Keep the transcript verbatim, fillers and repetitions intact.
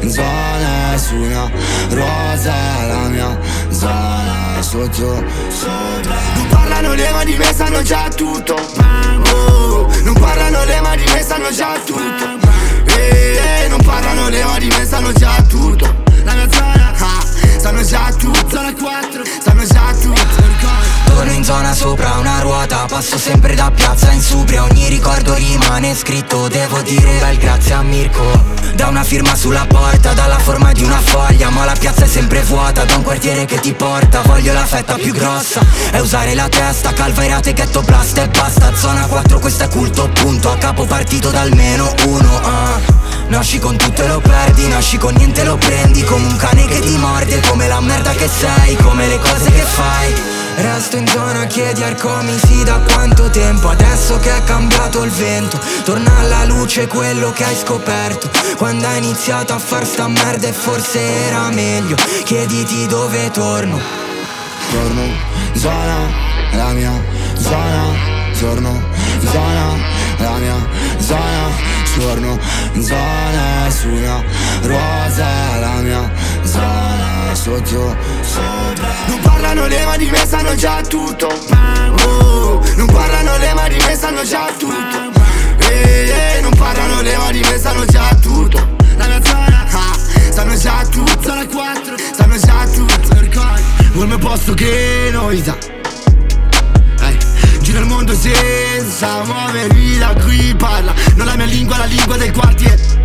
zona, su una rosa, la mia zona, sotto, sopra. Non parlano le ma di me sanno già tutto. Oh, non parlano le ma di me sanno già tutto. Eh, eh, non parlano le ma di me sanno già tutto. La mia zona, ah, sanno già tutto. Zona quattro, sanno già tutto. Torno in zona sopra una ruota, passo sempre da piazza in Subria. Ogni ricordo rimane scritto, devo dire un bel grazie a Mirko. Da una firma sulla porta, dalla forma di una foglia, ma la piazza è sempre vuota, da un quartiere che ti porta. Voglio la fetta più grossa e usare la testa, calvairate, ghetto, blast e basta. Zona quattro, questo è culto, punto, a capo partito da almeno uno, uh. Nasci con tutto e lo perdi, nasci con niente e lo prendi, come un cane che ti morde, come la merda che sei, come le cose che fai. Resto in zona, chiedi Arcomisi da quanto tempo, adesso che è cambiato il vento, torna alla luce quello che hai scoperto, quando hai iniziato a far sta merda e forse era meglio, chiediti dove torno. Torno in zona, la mia zona, torno in zona, la mia zona, torno in zona, su una rosa, la mia zona, sotto, sopra. Non parlano le ma di me sanno già tutto. Oh, non parlano le ma di me sanno già tutto. Eh, eh, non parlano le ma di me sanno già tutto. La mia zona, ah, sanno già tutto. Zona quattro, sanno già tutto. Il mio posto che novità. Eh, giro il mondo senza muovermi da qui, parla non la mia lingua, la lingua del quartiere.